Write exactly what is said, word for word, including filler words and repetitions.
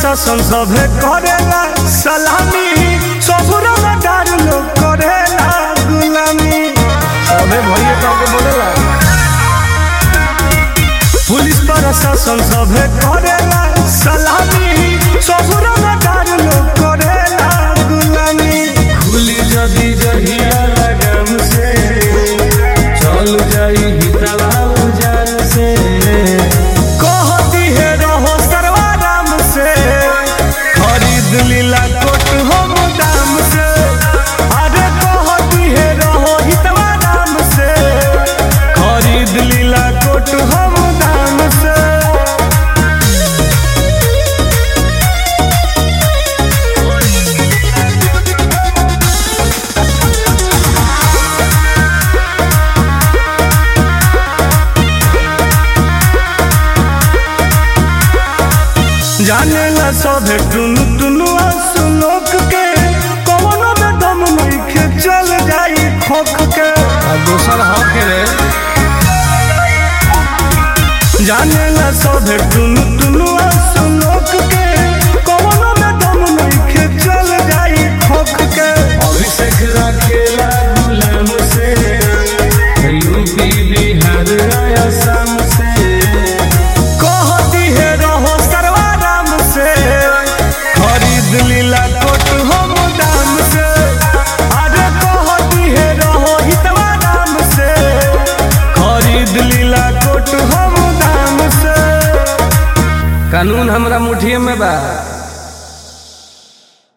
प्रशासन सभे करेला सलामी, ससुरा में डार लोग करेला गुलामी। सभे भैया काके बोलेला। पुलिस प्रशासन सभे करेला सलामी, ससुरा में डार लोग करेला गुलामी। खुली जदी जहिया लगम से चल जाई हितला उजान से, कहती है रहो सर्वाराम से, खरीद लीला कोट हम दाम से। अरे कहती है रहो हितवा राम से, खरीद लीला कोट हम दाम से। जाने ला सभे टुनु टुनु सुनोक के, कवनो में दम नइखे चल जाई खोख के। आ दोसर हक रे। जाने ला सभे टुनु टुनु सुनोक के, कवनो में दम नइखे चल जाई खोख के। अभिषेक राखेला गुलाम से, यूपी बिहार असम से, कहती है रहो सर्वाराम से, खरीद लीला कोट हम दाम से। अरे कहती है रहो हितवा राम से, खरीद लीला कोट हम दाम से। कानून हमरा मुठिए में बा।